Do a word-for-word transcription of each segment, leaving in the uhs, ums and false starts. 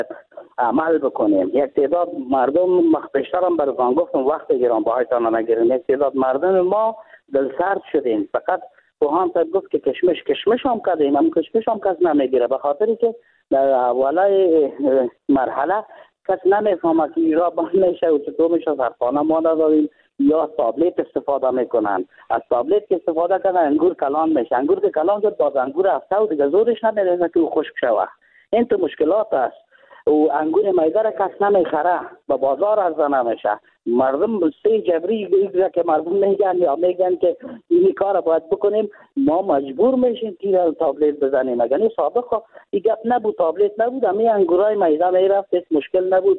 عمل بکنیم. یک تعداد مردم بیشتر هم براتون گفتم وقت گیران باهایتان نگیریم. یک تعداد مردم ما دل سرد شدیم. فقط بوهان تا گفت که کشمش کشمش هم کردیم، هم کشمش هم کس نمیگیره، به خاطری که در اولای مرحله کس نمیفهمه که ایرا بند میشه و چطور میشه. سرخانه ما نداریم یا تابلت استفاده میکنن. از تابلت که استفاده کردن انگور کلان میشه. انگور که کلان شد باز انگور هفته و دیگه زورش نمیرسه که خشک شوه. این تو مشکلات است. و انگور میده را کس نمیخره، به بازار عرضه نمیشه. مردم سه جبری دیگه که مردم میگن یا میگن که این کار باید بکنیم، ما مجبور میشیم که تابلت بزنیم. اگر سابقا این گپ نبود، تابلت نبود، همین انگورای میده میرفت، هیچ مشکل نبود،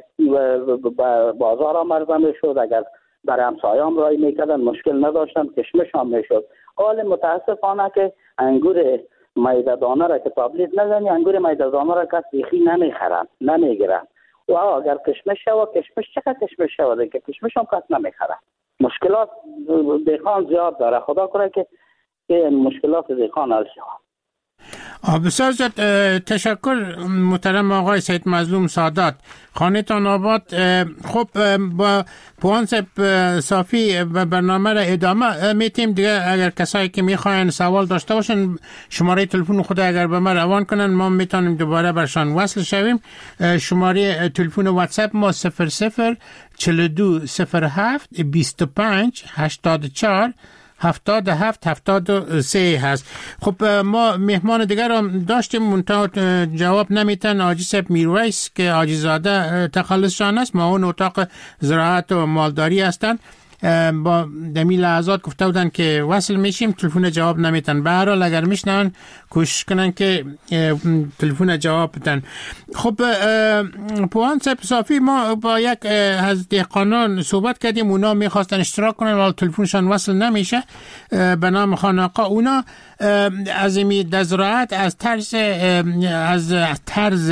بازار هم عرضه میشد. اگر برای همسایه‌ام رای میکردن مشکل نداشتن، کشمش هم میشد. حال متاسفانه که انگور میده دانه را که تابلت نزنی، انگور میده دانه را کس بیخی نمیخرن، نمیگیرن. و اگر کشمش شوه، کشمش چقدر کشمش شوه که کشمش هم کس نمیخره. مشکلات دیخان زیاد داره. خدا کنه که مشکلات دیخان حل شود. بسیار زیاد تشکر محترم آقای سید مظلوم سادات. خانه تان آباد. خب با پوانسب صافی برنامه را ادامه میتیم دیگه. اگر کسایی که میخواین سوال داشته باشن شماره تلفن خود اگر به ما روان کنن ما میتونیم دوباره برشان وصل شویم. شماره تلفن واتساپ ما صفر صفر چهل و دو صفر هفت بیست و پنج هشتاد و چهار هفتاد و هفت هفتاد و سه هست. خب ما مهمان دیگر هم داشتیم منتها جواب نمیتن. حاجی صاحب میرویس که حاجی زاده تخلصشان است، ما اون اتاق زراعت و مالداری هستن، با دمی لحظات گفته بودن که وصل میشیم، تلفن جواب نمیتن. به هر حال اگر میشنن کوشش کنن که تلفن جواب بدن. خب پوان صاحب صافی، ما با یک از دهقانان صحبت کردیم، اونا میخواستن اشتراک کنن ولی تلفنشان وصل نمیشه. به نام خان آقا اونا از این زراعت از طرز از طرز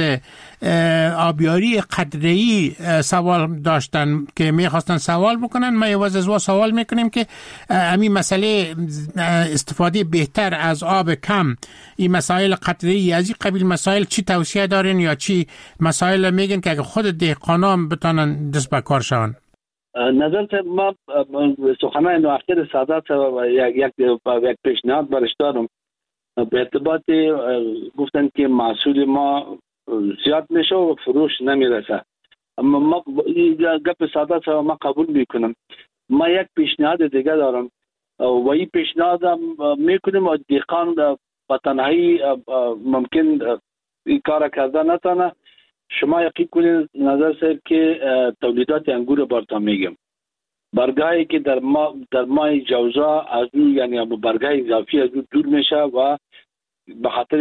آبیاری قطره‌ای سوال داشتن که میخواستن سوال بکنن. ما یواز از وا سوال میکنیم که همین مسئله استفاده بهتر از آب کم، این مسائل قطره‌ای از این قبیل مسائل چی توصیه دارین یا چی مسائل میگن که اگه خود دهقانان بتونن دست به کار شون؟ نظر ما سخنان اخیر سادات یک یک یک پیشنهاد برش دارم. به ارتباط گفتن که محصول ما زیاد میشه و فروش نمیرسه. اما ما گپ سادات ما قبول میکنم. ما یک پیشنهاد دیگه دارم و این پیشنهاد میکنیم و دهقان به تنهایی ممکن این کار کرده نتونه. شما یقین کنید نظر صاحب که تولیدات انگور برتا میگم، برگاهی که در ما در ماه جوزا از اون یعنی برگاه اضافی از اون دور میشه و به خاطر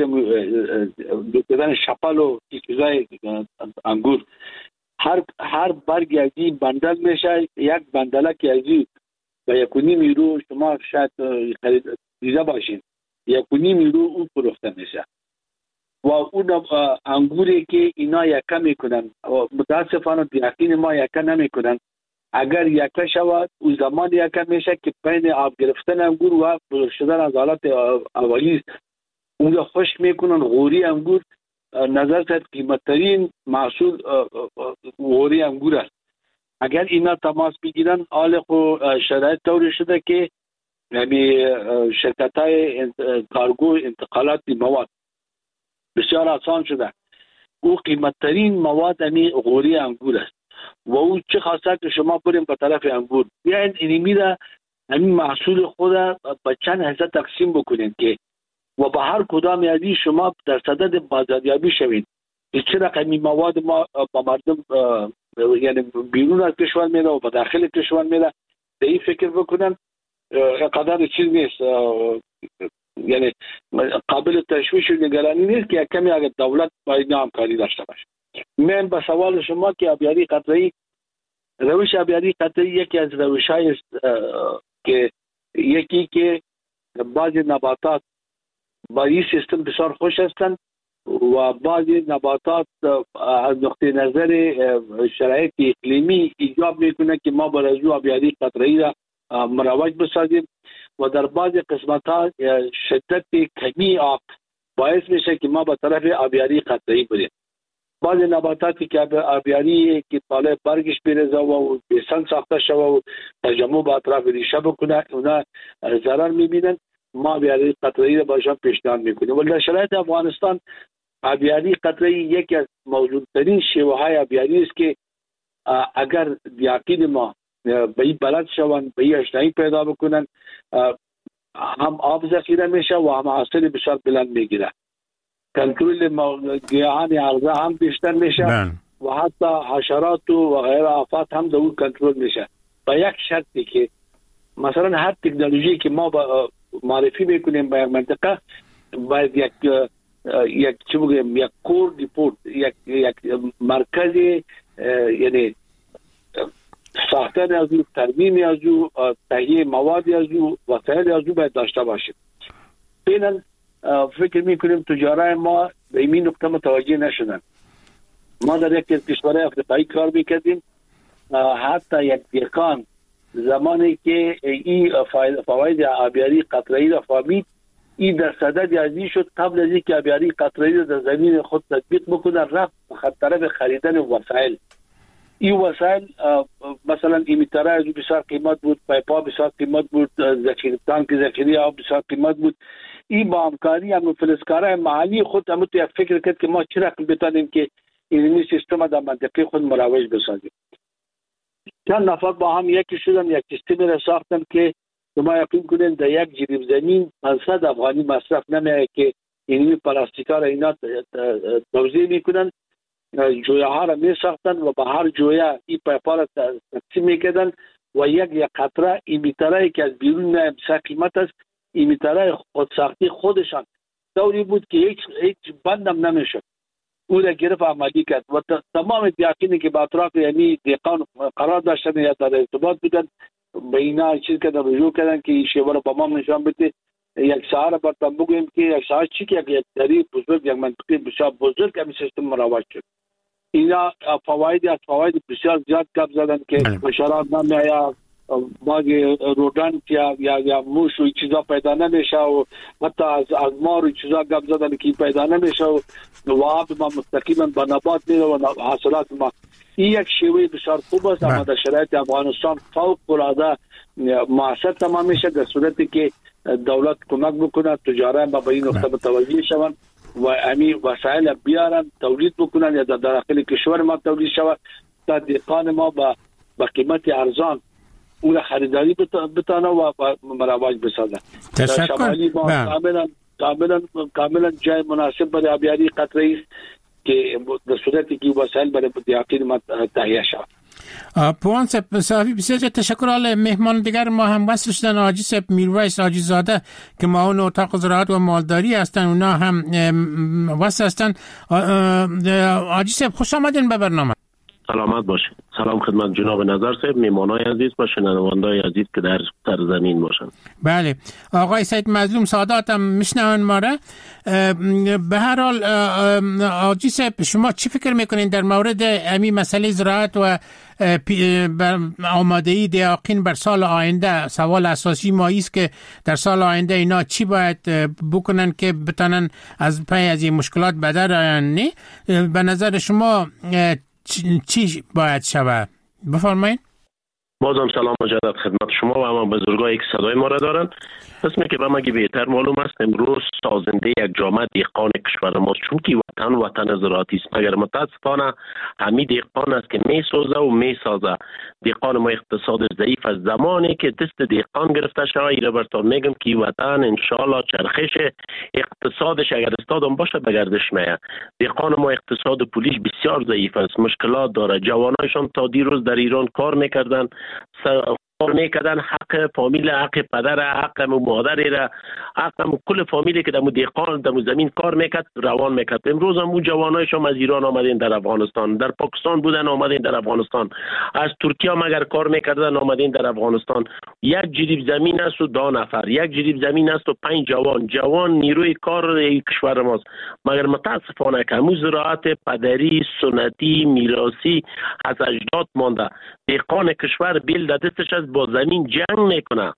دوتدن شپل و چیزای انگور هر هر برگ از این بندل میشه. یک بندلک از این و یک و نیم یورو، شما شاید دیده باشین، یک و نیم یورو اون فروخته میشه. و اون انگوری که اینا یکه میکنن متاسفانه یقین ما یکه نمیکنن. اگر یکه شود او زمان یکه میشه که بین آب گرفتن انگور و بزرگ شدن از حالت اولی اون رو خشک میکنن. غوری انگور نظر کرد قیمتترین محصول غوری انگور است. اگر اینا تماس بگیرن حال خو شرایط طوری شده که یعنی شرکت های کارگو انتقالات مواد بسیار آسان شده. او قیمتترین مواد همی غوری انگور است و او چه خواسته که شما بریم به طرف انگور بیاین اینمی را همین محصول خود به چند حصه تقسیم بکنید که و به هر کدام یعنی شما در صدد بازاریابی شوید. چه رقمی مواد ما با مردم یعنی بیرون از کشور میره و به داخل کشور میره به این فکر بکنن. قدر چیز نیست، یعنی قابل تشویش و نگرانی نیست که کمی اگر دولت باید همکاری داشته باشه. من به سوال شما که آبیاری قطره‌ای، روش آبیاری قطره‌ای یکی از روش‌های است که یکی که بعضی نباتات با این سیستم بسیار خوش هستند و بعضی نباتات از نقطه نظر شرایط اقلیمی ایجاب میکنه که ما برای آبیاری قطره‌ای را مروج بسازیم و در بعضی قسمت‌ها شدت کمی آب باعث میشه که ما به طرف آبیاری قطره‌ای بریم. بعض نباتاتی که آبیاری که بالای برگش بریزه و بیسن ساخته شده و تجمع به اطراف ریشه بکنه، اونا ضرر میبینن. ما آبیاری قطره‌ای را باشان پیشنهاد میکنیم. ولی در شرایط افغانستان آبیاری قطره‌ای یکی از موجودترین شیوه های آبیاری است که اگر دیاقین ما به این بلد شوند، به این اشنایی پیدا بکنن، هم آب ذخیره میشه و هم حاصل بسیار بلند میگیره. کنترل گیاهان عرضه هم بیشتر میشه و حتی حشرات و غیر آفات هم در اون کنترل میشه. با یک شرطی که مثلا هر تکنولوژی که ما با معرفی میکنیم به یک منطقه باید یک یک چی بگیم یک کور دیپورت، یک یک مرکز، یعنی ساختن از او، ترمیم از او، تهیه مواد از او، وسایل از او باید داشته باشیم. فعلا فکر میکنیم تجارای ما به این نقطه متوجه نشدن. ما در یک از کشورهای افریقایی کار میکردیم، حتی یک دیکان زمانی که این فواید آبیاری قطره‌ای را فهمید، این در صدد ازی شد قبل از اینکه آبیاری قطره‌ای را در زمین خود تطبیق بکنه، رفت به طرف خریدن وسایل. این وسایل مثلا ایمیتره از بسیار قیمت بود، پایپا بسیار قیمت بود، ذخیره تانک ذخیره آب بسیار قیمت بود. این با همکاری هم فلزکارای محلی خود هم تو یک فکر کرد که ما چه رقم بتانیم که این سیستم در منطقه خود مروج بسازیم. چند نفر با هم یکی شدن، یک سیستمی را ساختن که شما یقین کنین در یک جریب زمین پانصد افغانی مصرف نمیه که این پلاستیکا را اینا توزیع میکنن، جویه ها را می ساختن و به هر جویه این پایپا را تقسیم میکردن و یک یک قطره ایمیتره که از بیرون نه بسیار قیمت است، ایمیتره خودساختی خودشان دوری بود که هیچ هیچ بندم نمیشد. او را گرفت عملی کرد و تمام دیاقینی که به اطراف یعنی دیقان قرار داشتن یا در ارتباط بودن به اینا چیز که در رجوع کردن که این شیوه را با ما نشان بده. یک ساعت برتن بگویم که یک ساعت چی که یک دری بزرگ، یک منطقه بسیار بزرگ همین سیستم مروج شد. اینا فواید از فواید بسیار زیاد گپ زدن که حشرات نمیاید، باقی رودان یا یا یا موش و چیزا پیدا نمیشه و حتی از از مار و چیزا گپ زدن که پیدا نمیشه و آب ما مستقیما به نبات میره و حاصلات ما. این یک شیوه بسیار خوب است، اما در شرایط افغانستان فوق العاده موثر تمام میشه در صورتی که دولت کمک بکنه، تجارت با این نقطه متوجه شوند و امی وسایل بیارن تولید بکنن یا در داخل کشور ما تولید شود تا دیقان ما با با قیمت ارزان اون خریداری بتانه و مروج بسازن. تشکر. کاملا کاملا کاملا جای مناسب برای آبیاری قطره‌ای است که در صورتی که وسایل برای دیاقین ما تهیه شود. پوان صاحبی بسیار تشکر. حالا مهمان دیگر ما هم وصل شدن، حاجی صاحب میرویس حاجی زاده که معاون اتاق زراعت و مالداری هستن، اونا هم وصل هستن. حاجی صاحب خوش آمدین به برنامه. سلامت باشین. سلام خدمت جناب نظر صاحب، میمانای عزیز و شنوندگان عزیز که در سرزمین باشن. بله، آقای سید مظلوم سادات هم میشنون ما را. به هر حال حاجی صاحب شما چی فکر میکنین در مورد امی مسئله زراعت و آمادگی دیاقین بر سال آینده؟ سوال اساسی ما است که در سال آینده اینا چی باید بکنن که بتونن از پای از این مشکلات بدر آیند؟ نه به نظر شما چی باید شود؟ بفرمایید. بازم سلام مجدد خدمت شما و اما بزرگایی که صدای ما را دارن. اسمی که به ما بهتر معلوم است امروز سازنده یک جامعه دیقان کشور ما، چون که وطن وطن زراعتی است، مگر متاسفانه همین دیقان است که می سازه و می سازه. دیقان ما اقتصاد ضعیف از زمانی که دست دیقان گرفته شده، ایره برتان میگم که وطن انشالله چرخش اقتصادش اگر استادم باشه به گردش میه. دیقان ما اقتصاد پولیش بسیار ضعیف است، مشکلات داره. جوانایشان تا دیروز در ایران کار میکردن، کار میکردن، حق فامیل، حق پدر، حق مادر را، حق کل فامیلی که در دیقان در زمین کار میکرد روان میکرد. امروز هم اون جوانایشان از ایران آمدین در افغانستان، در پاکستان بودن آمدین در افغانستان، از ترکیه هم اگر کار میکردن آمدین در افغانستان. یک جریب زمین است و دو نفر، یک جریب زمین است و پنج جوان جوان نیروی کار کشور ماست. مگر متاسفانه که همون زراعت پدری سنتی میراثی از اجداد مانده. دیقان کشور بیل دستش از با زمین جنگ میکنه.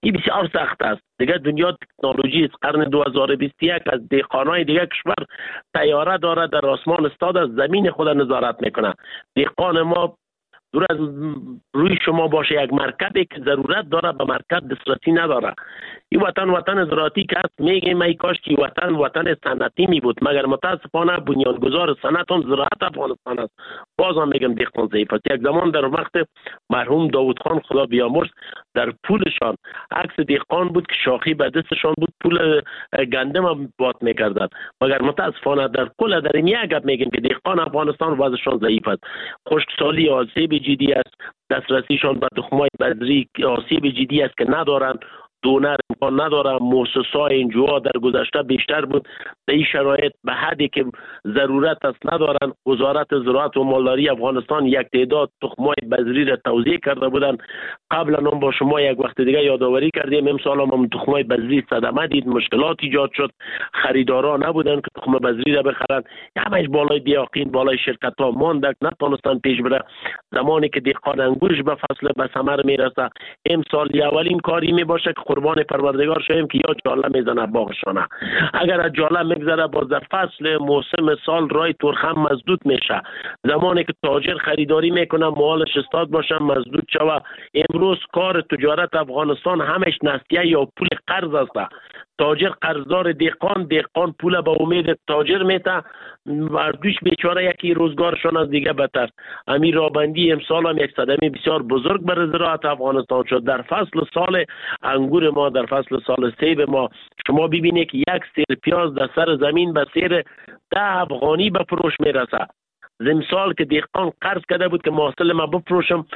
این بسیار سخت است. دیگه دنیا تکنولوژی است. قرن دو هزار و بیست و یک از دهقانای دیگه کشور طیاره داره در آسمان استاد از زمین خود نظارت میکنه. دهقان ما دور از روی شما باشه یک مرکبی که ضرورت داره به مرکب دسترسی نداره. این وطن وطن زراعتی که است، میگه ای کاش که وطن وطن صنعتی می بود، مگر متاسفانه بنیانگذار صنعت هم زراعت افغانستان است. بازم میگم دهقان ضعیف است. یک زمان در وقت مرحوم داوود خان خدا بیامرز در پولشان عکس دهقان بود که شاخی به دستشان بود، پول گندم باد میکردند، مگر متاسفانه در کل در این یک گپ میگیم که دهقان افغانستان وضعشان ضعیف است. خشکسالی آسیب جدی است، دسترسیشان به تخمای بذری آسیب جدی است که ندارند، دونر امکان نداره. مؤسسه‌های انجوها در گذشته بیشتر بود، در این شرایط به حدی که ضرورت است ندارند. وزارت زراعت و مالداری افغانستان یک تعداد تخمای بذری را توزیع کرده بودند. قبلا هم با شما یک وقت دیگه یادآوری کردیم، امسال هم تخمای بذری صدمه دید، مشکلات ایجاد شد، خریدارا نبودند که تخم بذری را بخرند، همش بالای دیاقین بالای شرکت ها ماندک، نتونستند پیش بره. زمانی که دهقان انگورش به فصل به ثمر میرسه، امسال اولین کاری می باشه که قربان پروردگار شویم که یا جاله میزنه باغشانه. اگر از جاله میگذره باز در فصل موسم سال رای ترخم مزدود میشه. زمانی که تاجر خریداری میکنه مالش استاد باشه مزدود شوه. امروز کار تجارت افغانستان همش نسیه یا پول قرض است. تاجر قرضدار دهقان، دهقان پول به امید تاجر میته، مردوش بیچاره یکی روزگارشان از دیگه بدتر. امیر رابندی امسال هم یک صدمه بسیار بزرگ بر زراعت افغانستان شد. در فصل سال انگور ما، در فصل سال سیب ما، شما ببینید که یک سیر پیاز در سر زمین به سیر ده افغانی به فروش میرسه. زمسال که دهقان قرض کرده بود که محصول ما بفروشم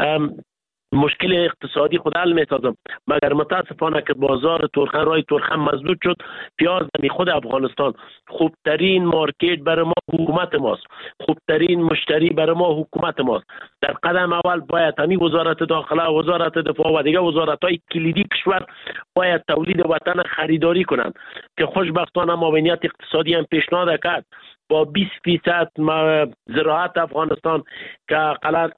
مشکل اقتصادی خود حل می‌سازم، مگر متاسفانه که بازار ترخم رای ترخم مسدود شد. پیاز می خود افغانستان خوبترین مارکت برای ما حکومت ماست، خوبترین مشتری برای ما حکومت ماست. در قدم اول باید همین وزارت داخله، وزارت دفاع و دیگه وزارت‌های کلیدی کشور باید تولید وطن خریداری کنند که خوشبختانه معاونیت اقتصادی هم پیشنهاد کرد با بیست فیصد زراعت افغانستان که اقلا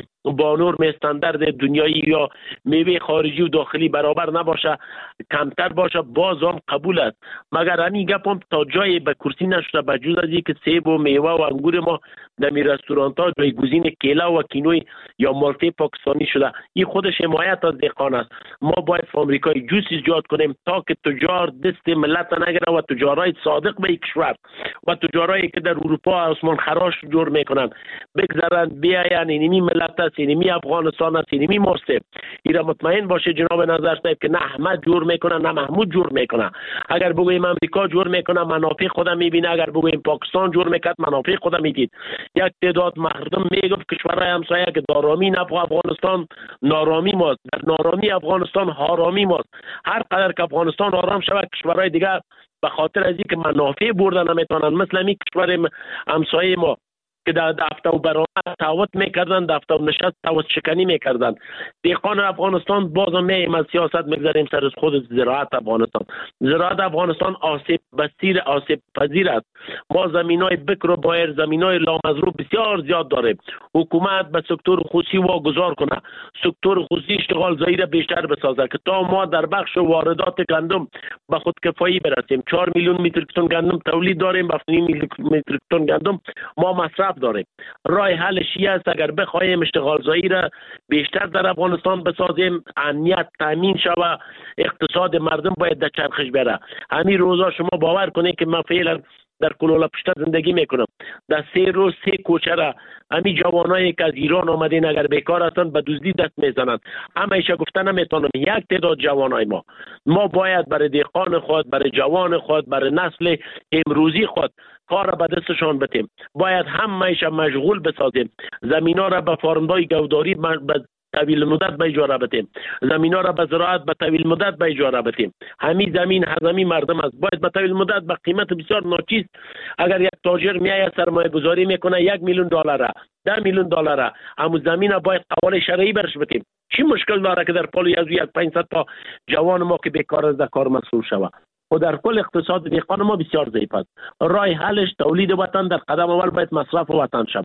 با نرم استاندارد دنیایی یا میوه خارجی و داخلی برابر نباشه، کمتر باشه، باز هم قبول است. مگر همین گپ هم تا جای به کرسی نشده، به جز از اینکه سیب و میوه و انگور ما در می رستورانت ها جایگزین کیله و کینوی یا مالته پاکستانی شده. این خودش حمایت از دهقان است. ما باید في امریکای جوس ایجاد کنیم تا که تجار دست ملت نگیره و تجارای صادق به کشور و تجارایی که در اروپا آسمان خراش جور میکنن بگذارن بیاین اینمی ملت است، اینمی افغانستان است، اینمی ماست. ایرا مطمئن باشه جناب نظر صاحب که نه احمد جور میکنه نه محمود جور میکنه. اگر بگویم امریکا جور میکنه منافع خودم میبینه، اگر بگویم پاکستان جور میکرد منافع خودم میدید. یک تعداد مردم میگفت کشورهای همسایه که دارامی نفع افغانستان نارامی ماست، در نارامی افغانستان حرامی ماست. هر قدر که افغانستان آرام شود کشورهای دیگر به خاطر از اینکه منافع بردن نمیتونن، مثل همین کشور همسایه ما که در دفتر و برنامه تعهد میکردن، دفتر و نشست تعهد شکنی میکردن. دهقان افغانستان بازم میم از سیاست میگذاریم سر خود زراعت افغانستان. زراعت افغانستان آسیب بسیر آسیب پذیر است. ما زمینای بکر و بایر، زمینای لامزروب بسیار زیاد داریم. حکومت به سکتور خصوصی واگذار کنه، سکتور خصوصی اشتغال زایی را بیشتر بسازه که تا ما در بخش واردات گندم به خود کفایی برسیم. چهار میلیون متر تن گندم تولید داریم، هفت میلیون متر تن گندم ما مصرف داریم. راه حلش این است اگر بخوایم اشتغال زایی را بیشتر در افغانستان بسازیم، امنیت تامین شود، اقتصاد مردم باید در چرخش بره. همین روزا شما باور کنید که من فعلا در کلولا پشت زندگی میکنم، در سه روز سه کوچه را همین جوانایی که از ایران آمدین اگر بیکار هستند به دزدی دست میزنند. همیشه گفتن نمیتونم یک تعداد جوانای ما ما باید برای دهقان خود، برای جوان خود، برای نسل امروزی خود کار را به دستشان بدیم. باید همیشه مشغول بسازیم. زمینا را به فارمدای گوداری به طویل مدت به اجاره بدیم، زمینا را به زراعت به طویل مدت به اجاره بدیم. همین زمین هزمی مردم است، باید به طویل مدت به قیمت بسیار ناچیز. اگر یک تاجر میآید سرمایه گذاری میکنه یک میلیون دلار، ده میلیون دلار، اما زمین را باید قوال شرعی برش بدیم. چی مشکل داره که در پالوی از یک پانصد تا جوان ما که بیکار است در کار مسئول شود؟ و در کل اقتصاد دهقان ما بسیار ضعیف است. راه حلش تولید وطن در قدم اول باید مصرف وطن شود.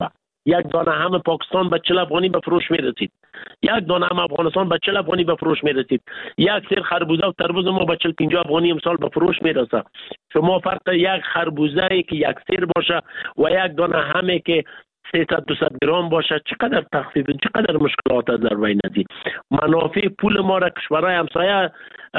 یک دانه هم پاکستان به چهل افغانی به فروش میرسید، یک دانه هم افغانستان به چهل افغانی به فروش میرسید، یک سیر خربوزه و تربوز ما به چهل پنجاه افغانی امسال به فروش میرسه. شما فرق یک خربوزه ای که یک سیر باشه و یک دانه همه که سیصد دویست گرم باشه چقدر تخفیف، چقدر مشکلات در بین است. منافع پول ما را کشورهای همسایه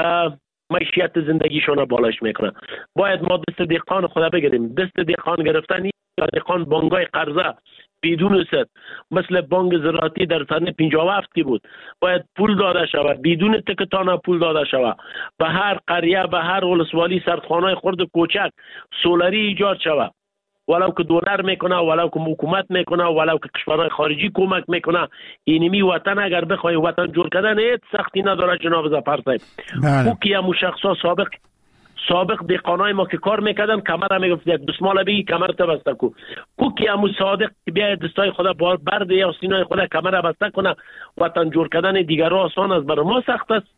معیشت زندگیشون را بالاش میکنه. باید ما دست دهقان خدا بگیریم. دست دهقان گرفتن دهقان بانگای قرضه بدون سد مثل بانک زراعتی در سال پنجاه و هفت کی بود، باید پول داده شود بدون تکتانه پول داده شود. به هر قریه به هر ولسوالی سردخانه خرد کوچک سولری ایجاد شود، ولو که دلار میکنه، ولو که حکومت میکنه، ولو که کشورهای خارجی کمک میکنه. اینمی وطن اگر بخوای وطن جور کردن هیچ سختی نداره جناب ظفر صاحب. او که همون شخصا سابق سابق دهقانای ما که کار میکردن کمر میگفت یک دستمال بگی کمر تو بسته کو. کو که همون صادق که بیاید دستای خدا بار برده یا سینای خدا کمر بسته کنه. وطن جور کردن دیگر آسان است، برای ما سخت است.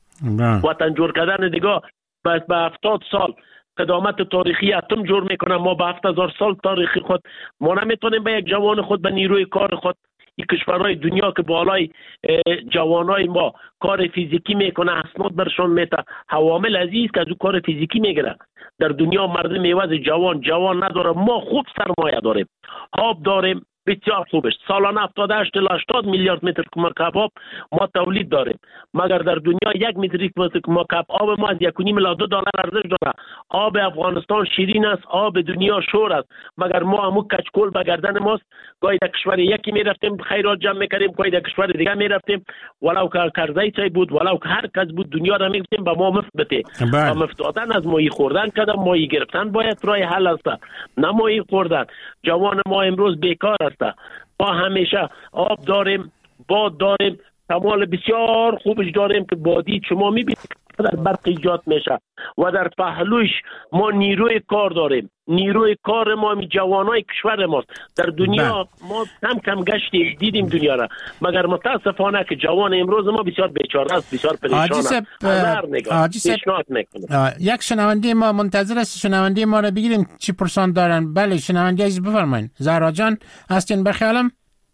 وطن جور کردن دیگه به هفتاد سال قدامت تاریخی اتم جور میکنه. ما به هفت هزار سال تاریخی خود ما نمیتونیم به یک جوان خود به نیروی کار خود این کشورهای دنیا که بالای جوانای ما کار فیزیکی میکنه اسناد برشون میته حوامل عزیز که از او کار فیزیکی میگیره. در دنیا مردم میوز جوان جوان نداره. ما خوب سرمایه داریم، آب داریم بسیار خوبش، سالانه هفتاد و هشت تا هشتاد میلیارد متر مکعب آب ما تولید داریم، مگر در دنیا یک متر مکعب آب ما از یک و نیم الی دو دلار ارزش داره. آب افغانستان شیرین است، آب دنیا شور است، مگر ما همو کچکول به گردن ماست. گاهی در کشور یکی میرفتیم خیرات جمع میکردیم، گاهی در کشور دیگه میرفتیم ولو که قرضه چای بود ولو که هر کس بود دنیا را میگفتیم به ما مفت بده. با مفت دادن از ماهی خوردن کردم، ماهی گرفتن باید راه حل است، نه ماهی خوردن. جوان ما امروز بیکار است. ما همیشه آب داریم، باد داریم، تمام بسیار خوبش داریم که بادی شما میبینید در برق ایجاد میشه و در پهلوش ما نیروی کار داریم. نیروی کار ما می جوانای کشور ماست. در دنیا ما کم کم گشتیم دیدیم دنیا را، مگر متاسفانه که جوان امروز ما بسیار بیچاره است، بسیار پریشان است. هزار نگاه پیشنهاد میکنم. یک شنونده ما منتظر است، شنونده ما را بگیریم چی پرسان دارن. بله شنونده عزیز بفرمایید. زهرا جان هستین بخیالم؟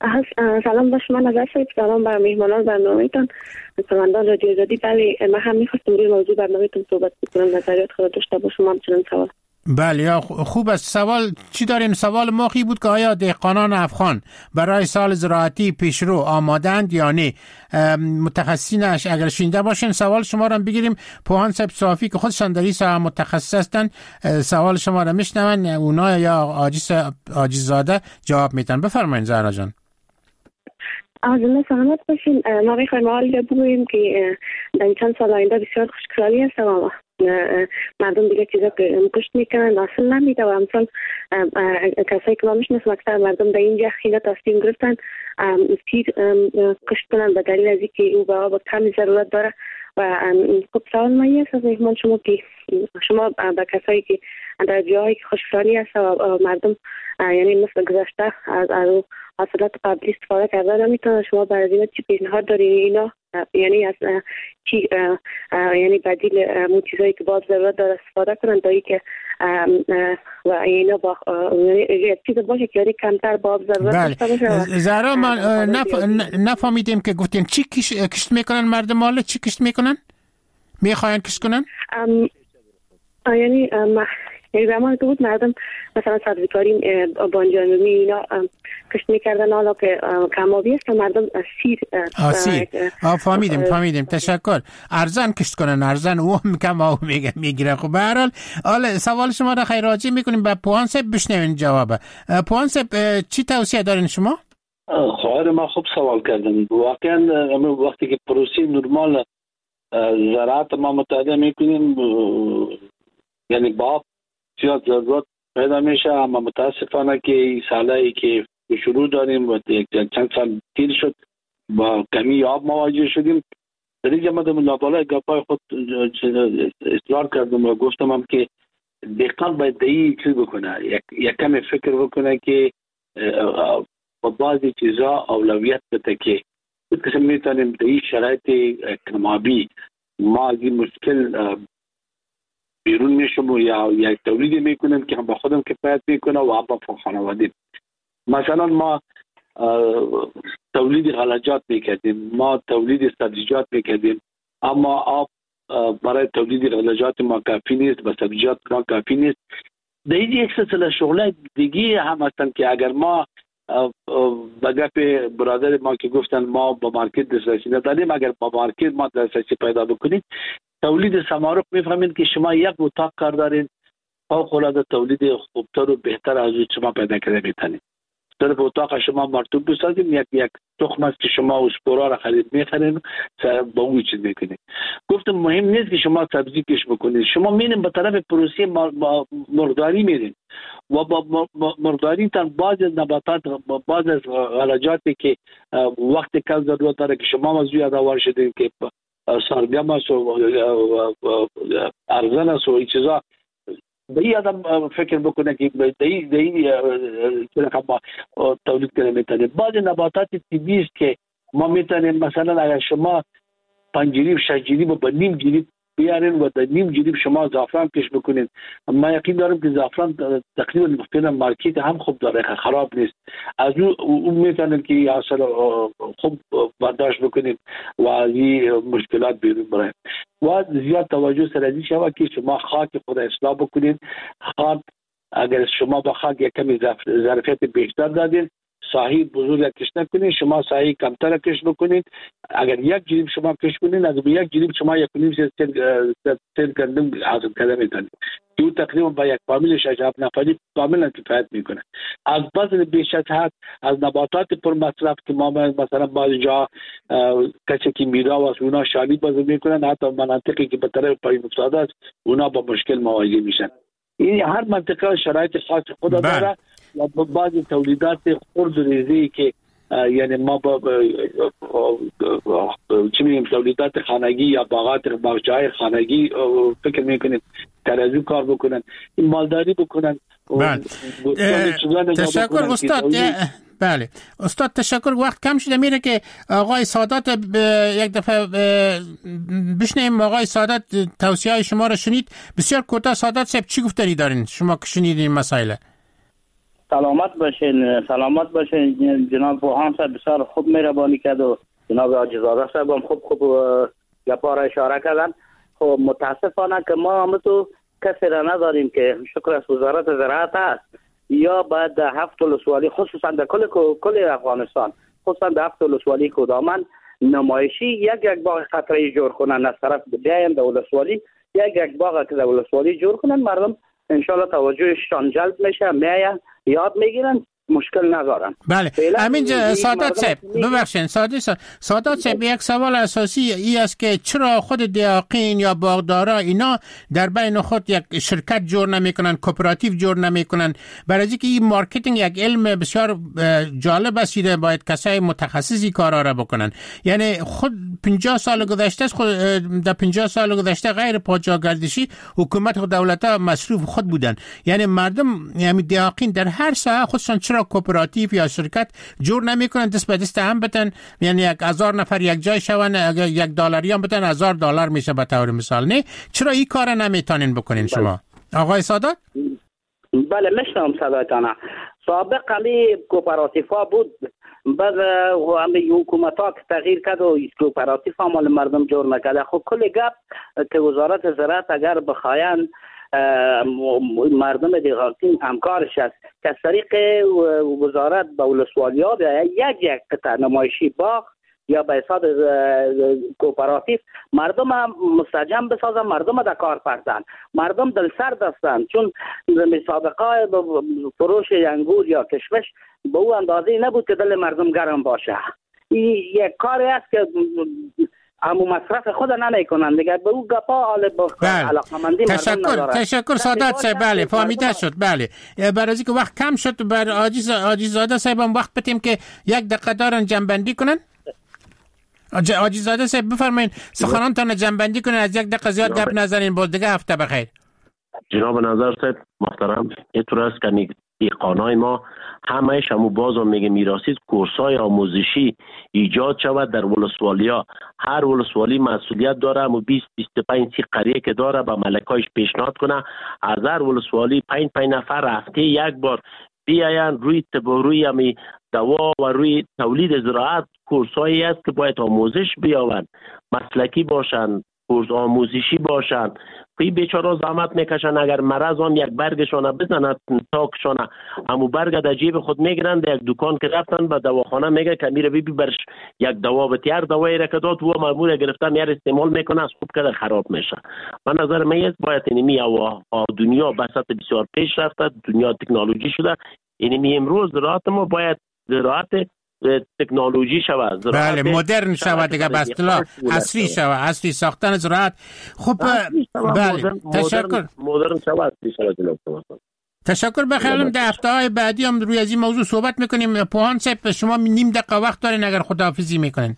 سلام با شما نظر شد. سلام بر میهمانان برنامه‌تان، شنوندگان رادیو آزادی. بله من هم می‌خواستم روی موضوع برنامه‌تون صحبت کنم، نظریات خود داشته باشم. همچنین سوال. بله یا خوب است. سوال چی دارین؟ سوال ما خی بود که آیا دهقانان افغان برای سال زراعتی پیشرو آمادند یا نه؟ متخصصینش اگر شینده باشین سوال شما را بگیریم. پوهان صاحب صافی که خودشان در این ساحه متخصص هستند سوال شما را میشنون، اونا یا عاجز عاجززاده جواب میتن. بفرمایید زهرا جان. آزمه سلامت باشین. ما میخوایم حالی بگوییم که در چند سال آینده بسیار خوشکلالی است و مردم دیگه چیزا که کشت میکنن اصلا نمیده و امثال کسایی که ما میشناسم اکثر مردم در اینجا خیلی تصمیم گرفتن سیر کشت کنن به دلیل از اینکه او به آب کمی ضرورت داره. و خب سوال ما این است از مهمان شما که شما به کسایی که در جاهایی که خوشکلالی است و مردم یعنی مثل گذشته از حاصلات قبلی استفاده کرده نمیتونن، شما برای اینا چی پیشنهاد دارین؟ اینا یعنی از چی یعنی بدیل اون چیزایی که باز ضرورت داره استفاده کنن تا اینکه و اینا با یعنی یک چیز باشه که یعنی کمتر باز ضرورت داشته باشه. زهرا ما نفهمیدیم که گفتین چی کشت میکنن مردم حالا چی کشت میکنن؟ میخواین کشت کنن؟ یعنی یعنی زمان که بود مردم مثلا سبزیکاری بانجانمی اینا کشت میکردن، حالا که کمابی است مردم سیر سیر فهمیدیم فهمیدیم تشکر. ارزان کشت کنن، ارزان او هم کم او میگیره. خب به هر حال حالا سوال شما را خیر راجع میکنیم به پوهان صاحب بشنوین جواب. پوهان صاحب چی توصیه دارین شما؟ خواهر ما خوب سوال کردن. واقعا وقتی که پروسی نرمال زراعت ما متعادل میکنیم یعنی با زیاد ضرورت پیدا میشه، اما متاسفانه که این سالهایی که شروع داریم و چند سال تیر شد با کمی آب مواجه شدیم. در اینجا من در ملاباله گپای خود اصرار کردم و گفتم هم که دهقان باید دهی چیز بکنه، یک, یک کمی فکر بکنه که با بعضی چیزا اولویت بده که بود کسی میتونیم در این شرایط کمابی ما از این مشکل بیرون میشم و یا یک تولیدی میکنم که هم با خودم کفایت میکنه و با خانواده. مثلا ما تولید غلجات میکردیم، ما تولید سبزیجات میکردیم، اما آب برای تولید غلجات ما کافی نیست، به سبزیجات ما کافی نیست. در این یک سلسله شغلات دیگه هم هستن که اگر ما به گپ برادر ما که گفتن ما با مارکت دسترسی نداریم، اگر با مارکت ما دسترسی پیدا بکنید، تولید سمارق میفهمید که شما یک اتاق کار دارین، فوق العاده تولید خوبتر و بهتر از شما پیدا کرده میتونید. در اتاق شما مرطوب بسازیم، یک یک تخم است که شما اسپورا را خرید میخرین با اون چیز میکنید. گفتم مهم نیست که شما سبزی کش بکنید، شما میرین به طرف پروسه مرغداری میرین و با مرغداری تن بعض نباتات، بعض از غلجاتی که وقت کم ضرورت داره که شما موضوع یادآور شدین که سرگم است و ارزن است و این چیزا، به این آدم فکر بکنه که به این که رقم تولید کنه میتونه. بعض نباتات طبیعی است که ما میتونیم مثلا اگر شما پنج جریب شش جریب و به نیم جریب بیارین و در نیم جریب شما زعفران کش بکنین، ما یقین دارم که زعفران تقریبا مختلف مارکت هم خوب داره، خراب نیست. از اون میتونین که حاصل خوب برداشت بکنین و از این مشکلات بیرون برای و زیاد توجه سر ازی شما که شما خاک خود اصلاح بکنین. خاک اگر شما با خاک یک کمی ظرفیت بیشتر دادین، ساحی بزرگ کش نکنین، شما ساحی کمتر کش بکنین. اگر یک جریب شما کش کنین، از یک جریب شما یک نیم سر گندم حاصل کرده میتونید که او تقریبا با یک فامیل شش هفت نفری کاملا کفایت میکنه. از بذر بیش از حد از نباتات پر مصرف که ما مثلا بعض جا کسی که میرا و اونا شالی بذر میکنن، حتی مناطقی که به طرف پایین افتاده است اونا با مشکل مواجه میشن. این هر منطقه شرایط خاص خود داره و بعضی تولیدات خرد و ریزی که یعنی ما با چی میگیم تولیدات خانگی یا باغات باغچه‌های خانگی فکر میکنیم ترازو کار بکنن، این مالداری بکنن. بله تشکر استاد. بله استاد تشکر. وقت کم شده میره که آقای سادات یک دفعه بشنیم. آقای سادات توصیه های شما را شنید. بسیار کوتاه سادات صاحب چی گفتنی دارین شما که شنیدین مسائل؟ سلامت باشین، سلامت باشین جناب بوهان صاحب، بسیار خوب مهربانی کرد و جناب عاجزاده صاحب هم خوب خوب گپا را اشاره کردن. خب متاسفانه که ما هم تو کسی را نداریم که شکر از وزارت زراعت است یا بعد هفت ولسوالی خصوصا در کل کل افغانستان، خصوصا در هفت ولسوالی کدامن نمایشی یک یک باغ خطری جور کنن از طرف بیاین در ولسوالی، یک یک باغ که در ولسوالی جور کنن، مردم انشالله توجهشان جلب میشه، میاین یاد میگیرن، مشکل ندارن. بله همین سادات صاحب ببخشید سادات صاحب سادات صاحب یک سوال اساسی ای است که چرا خود دیاقین یا باغدارا اینا در بین خود یک شرکت جور نمیکنن، کوپراتیو جور نمیکنن؟ برای اینکه این مارکتینگ یک علم بسیار جالب است، باید کسای متخصصی کارا را بکنن. یعنی خود پنجاه سال گذشته است، خود در پنجاه سال گذشته غیر پاچاگردشی حکومت و دولت ها مصروف خود بودن. یعنی مردم یعنی دیاقین در هر ساحه خودشان چرا کوپراتیو یا شرکت جور نمیکنن، دست به دست هم بتن، یعنی یک هزار نفر یک جای شون، اگر یک دلاری هم بتن هزار دلار میشه به طور مثال. نه چرا این کار نمیتونین بکنین شما آقای سادات؟ بله میشنم صداتانا. سابق همی کوپراتیو ها بود، بعد همی حکومت ها که تغییر کرد و کوپراتیو ها مال مردم جور نکرده. خب کل گپ که وزارت زراعت اگر بخواین مردم دیگرین همکارش است که از طریق وزارت به ولسوالی ها یک یک قطع نمایشی باغ یا به حساب کوپراتیو مردم هم مستجم بسازن، مردم در کار پردن، مردم دل سرد هستند، چون مسابقه فروش انگور یا کشمش به او اندازه نبود که دل مردم گرم باشه. این یک کاری است که اما مصرف خود نمیکنن دیگه، به او گپا حال با علاقمندی مردم نداره. تشکر سادات صاحب. بله فهمیده شد. بله برای اینکه وقت کم شد بر عاجز عاجزاده صاحب هم وقت بدیم که یک دقیقه دارن جنبندی کنن. عاجزاده صاحب بفرمایید سخنانتان جنبندی کنن، از یک دقیقه زیاد گپ نزنین، باز دیگه هفته بخیر. جناب نظر صاحب محترم، اینطور است که دیقانای ما همهش همو بازم میگه میراثی کورسای آموزشی ایجاد شود در ولسوالیا. هر ولسوالی مسئولیت داره، همو بیست بیست و پنج سی قریه که داره با ملکایش پیشنهاد کنه، از هر ولسوالی پنج پنج نفر هفته یک بار بیاین روی روی همی دوا و روی تولید زراعت کورسایی است که باید آموزش بیاون، مسلکی باشند، کورس آموزشی باشند. این بیچاره زحمت میکشن، اگر مرض هم یک برگشان بزنند تاکشان همو برگ در جیب خود میگیرند، یک دکان که رفتن به دواخانه میگه که میره بی بی برش یک دوا به تیار دوایی را که داد و مامور گرفتن میار استعمال میکنه، از خوب که خراب میشه. من نظر میاد باید اینمی و دنیا بسط بسیار پیش رفته، دنیا تکنولوژی شده، اینمی امروز زراعت ما باید زراعت تکنولوژی شود، بله مدرن شود دیگه، به اصطلاح عصری شود، عصری ساختن زراعت. خب بله تشکر. مدرن شود. تشکر. بخیرم در هفته‌های بعدی هم روی از این موضوع صحبت میکنیم. پوهان صاحب شما نیم دقیقه وقت دارین اگر خداحافظی میکنین.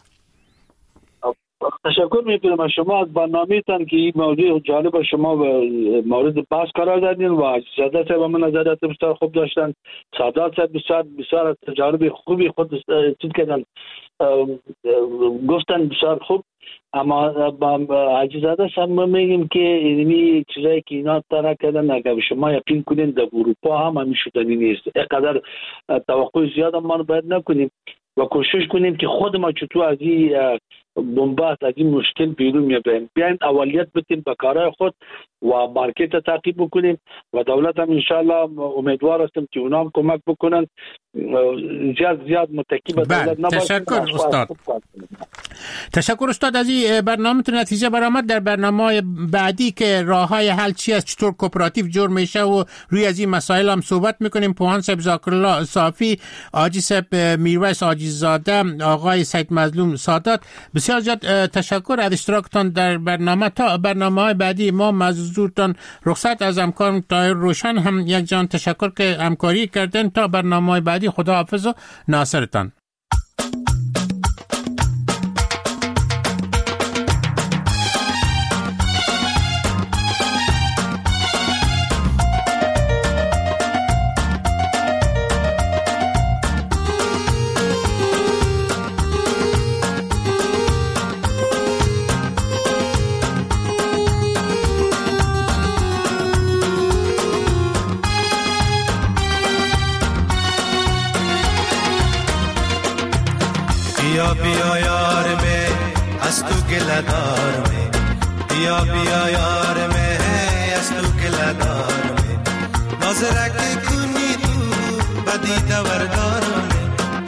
تشکر میکنم از شما از برنامه‌تان که این موضوع جالب شما مورد بحث قرار دادین و سادات صاحب من نظرات بسیار خوب داشتن. سادات صاحب بسیار بسیار از تجارب خوبی خود چیز کردن، گفتن بسیار خوب. اما حاجی زاده صاحب ما میگیم که اینمی چیزایی که اینا طرح کردن اگر شما یقین کنین در اروپا هم همین شدنی نیست. اینقدر توقع زیاد ما باید نکنیم و کوشش کنیم که خود ما چطور از این بنبست، از این مشکل بیرون میبریم. بیاین اولیت بدیم به کارهای خود و مارکت تعقیب بکنیم و دولت هم انشاءالله امیدوار هستم که اونا هم کمک بکنن، زیاد زیاد متکی به دولت نباشیم. تشکر استاد. تشکر استاد از این برنامه تو نتیجه برآمد. در برنامه بعدی که راههای حل چی است، چطور کوپراتیو جور میشه و روی از این مسائل هم صحبت میکنیم. پوهان صاحب ذاکرالله صافی، حاجی صاحب میرویس حاجی زاده، آقای سید مظلوم سادات، بسیار زیاد تشکر از اشتراکتان در برنامه. تا برنامه‌های بعدی ما معذورتان رخصت از همکارم طاهر روشن هم یک جان تشکر که همکاری کردن. تا برنامه‌های بعدی خدا حافظ و ناصرتان. بیا بیا یار میں از تو گله‌دار میں، بیا بیا یار میں از تو گله‌دار میں، نظرک کنی تو بدی دوردار میں،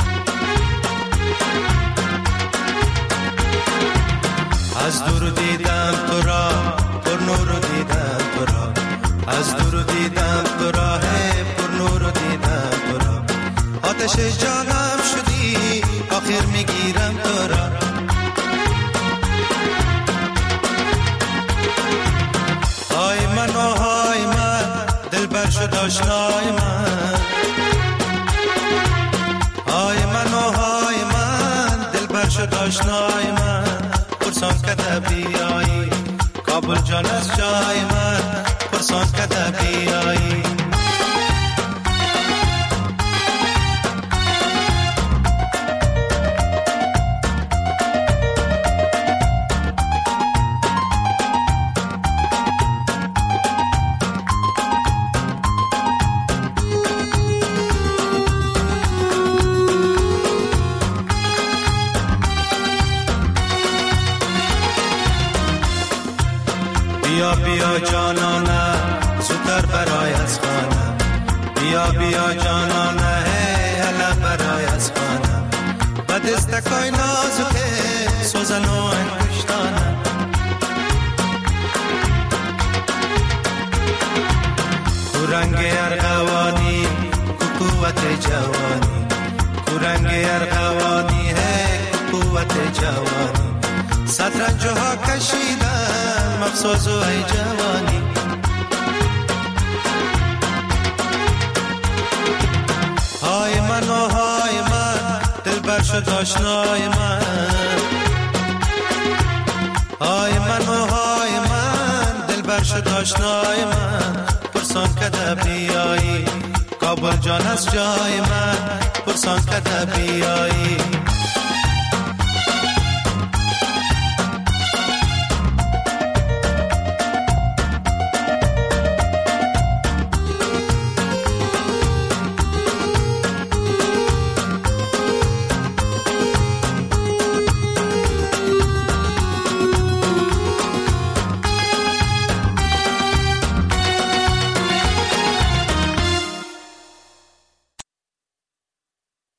از دور دیدم تو را پر نور دیدم تو را، از دور دیدم تو را پر نور دیدم تو را، آتش جانم شدی آخر میگیرم تو را، های من و های من دل بر شد آشنای من، های من و های من دل بر شد آشنای من، پرسان کده بیایی کابل جان از جای من، پرسان کده بیایی. بیا بیا جانانه زودتر برای از خانه، بیا بیا جانانه هلا برای از خانه، با دستکای نازکه سوزن و انگشتانه، کو رنگ ارغوانی کو قوت جوانی، کو رنگ ارغوانی ہے کو قوت جوانی، صد رنجها کشیدم افسوس و ای جوانی، های من و های من دل بر شد آشنای من، های من و های من دل بر شد آشنای من، پرسان کده بیایی کابل جان از جای من، پرسان کده بیایی.